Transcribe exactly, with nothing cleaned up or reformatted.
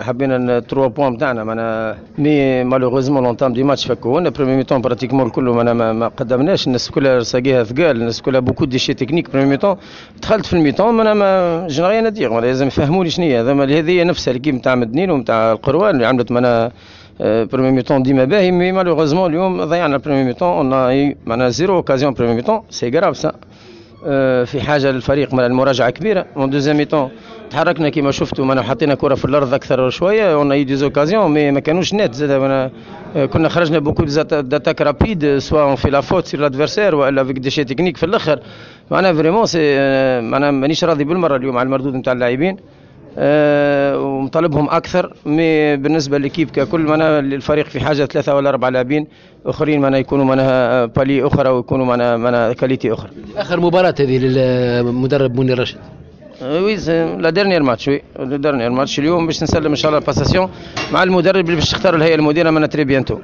حبينا التروا بوان نتاعنا معنا مي مالوغوزمون لونتام دي ماتش فكونا بريمي ميتون براتيكمون الكل معنا ما, ما قدمناش. الناس كلها ساقيها ثقال، الناس كلها بوكو دي شي تكنيك بريمي ميتون. دخلت في الميتون انا ما جن غير ندير لازم يفهموني شنو هي هذه نفسها الكيب نتاع مدنين ونتاع القروان اللي عملت معنا بريمي ميتون ديما باهي. مي مالوغوزمون اليوم ضيعنا البريمي ميتون، معنا زيرو اوكازيون بريمي ميتون، سي غراف سا. في حاجه للفريق من المراجعه كبيره. من دوزيام ميتون تحركنا كما شفتوا، معنا حطينا كره في الارض اكثر شويه، اون اي دي زوكازيون مي ما كانوش نت زاد. كنا خرجنا بوكو داتاك رابيد سوا في لا فوت سير لادفيرسير والا فيك دي شي تكنيك في الاخر. معناها فريمون سي معناها مانيش راضي بالمره اليوم على المردود نتاع اللاعبين. أه ومطالبهم اكثر. مي بالنسبه للكيب ككل معناها الفريق في حاجه ثلاثه ولا اربعه لاعبين اخرين معناها يكونوا معناها بالي اخرى ويكونوا معناها معناها كاليتي اخرى. اخر مباراه هذه للمدرب منير راشد. وي لا ديرنيير ماتش، وي لا ديرنيير ماتش اليوم باش نسلم ان شاء الله الباساسيون مع المدرب اللي باش تختار الهيئه المديره من تري بيانتو.